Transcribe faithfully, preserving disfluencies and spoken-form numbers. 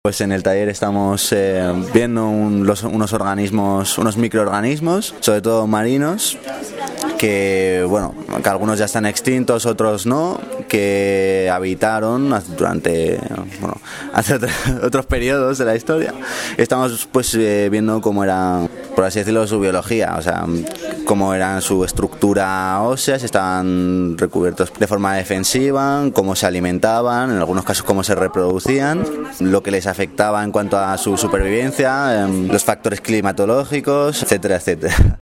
Pues en el taller estamos eh, viendo un, los, unos organismos, unos microorganismos, sobre todo marinos, que bueno, que algunos ya están extintos, otros no, que habitaron durante bueno, hace otros, otros periodos de la historia. Estamos pues eh, viendo cómo era, por así decirlo, su biología, o sea, cómo era su estructura ósea, si estaban recubiertos de forma defensiva, cómo se alimentaban, en algunos casos cómo se reproducían, lo que les afectaba en cuanto a su supervivencia, los factores climatológicos, etcétera, etcétera.